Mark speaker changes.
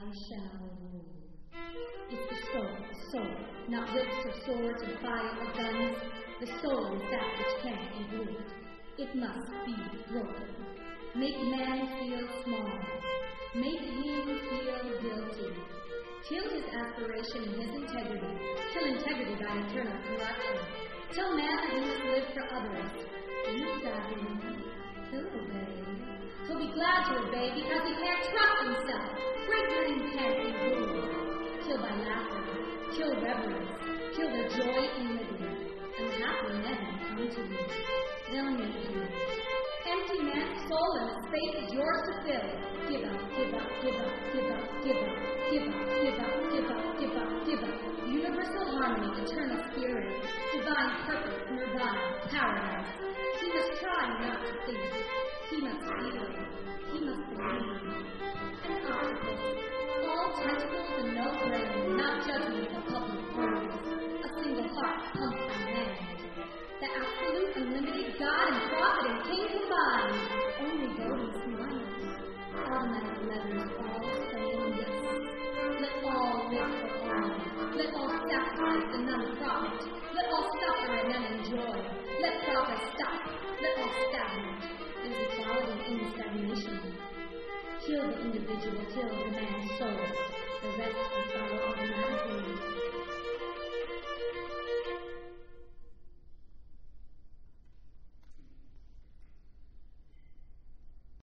Speaker 1: shall rule. It's the soul, not whips or swords or fire or guns. The soul is that which can't be ruled. It must be broken. Make man feel small. Make him feel guilty. Kill his aspiration and his integrity. Kill integrity by internal corruption. Tell man that he must live for others. You got him. He'll obey. He'll be glad to obey because he can't trust himself. Great men can't be ruled. Kill by laughter. Kill reverence. Kill their joy in living. And happy men come to you. They'll make you. Empty man's soul and space is yours to fill. Give up, give up, give up, give up, give up, give up, give up, give up, give up, give up. Universal harmony, eternal spirit, divine purpose, nirvana, paradise. He must try not to think. He must feel. He must believe. An octopus, all tentacles and no brain, not judgment of public words. A single heart pumped by man. The absolute, unlimited God and prophet and king combined. Only golden smiles. Automatic letters all saying yes. Let all live for all. Let all sacrifice and none profit. Let all suffer and none enjoy. Let progress stop. Let all stagnate. There's equality in stagnation. Kill the individual, kill the man's soul.